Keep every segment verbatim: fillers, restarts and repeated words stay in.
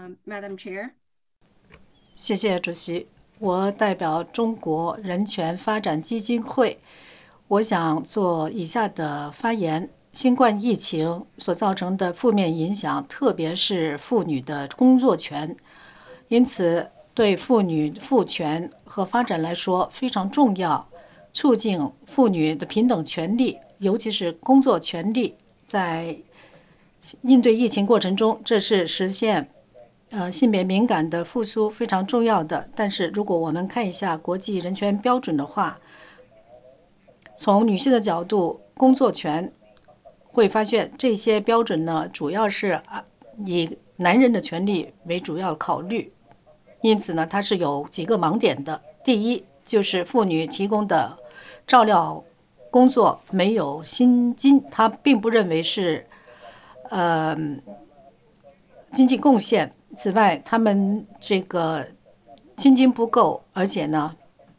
uh, Madam Chair. 谢谢主席，我代表中国人权发展基金会，我想做以下的发言：新冠疫情所造成的负面影响，特别是妇女的工作权，因此对妇女赋权和发展来说非常重要。促进妇女的平等权利，尤其是工作权利，在应对疫情过程中，这是实现呃性别敏感的复苏非常重要的。但是如果我们看一下国际人权标准的话，从女性的角度，工作权会发现这些标准呢，主要是啊以男人的权利为主要考虑，因此呢，它是有几个盲点的。第一，就是妇女提供的照料工作没有薪金，他并不认为是呃经济贡献。此外，他们这个薪金不够，而且呢，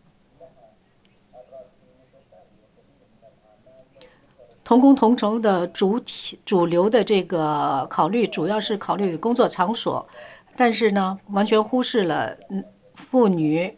同工同酬的主体主流的这个考虑，主要是考虑工作场所，但是呢，完全忽视了嗯妇女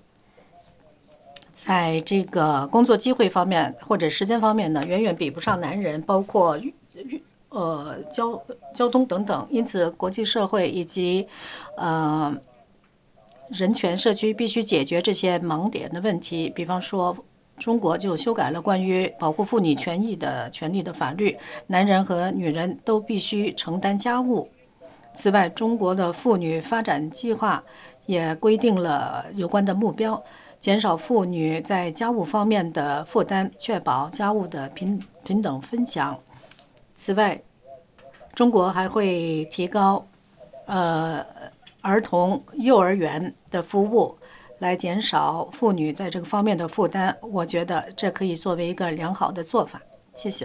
在这个工作机会方面或者时间方面呢，远远比不上男人，包括呃交交通等等。因此，国际社会以及呃人权社区必须解决这些盲点的问题。比方说，中国就修改了关于保护妇女权益的权利的法律，男人和女人都必须承担家务。此外，中国的妇女发展计划也规定了有关的目标，减少妇女在家务方面的负担，确保家务的平平等分享。此外，中国还会提高呃儿童幼儿园的服务，来减少妇女在这个方面的负担。我觉得这可以作为一个良好的做法。谢谢。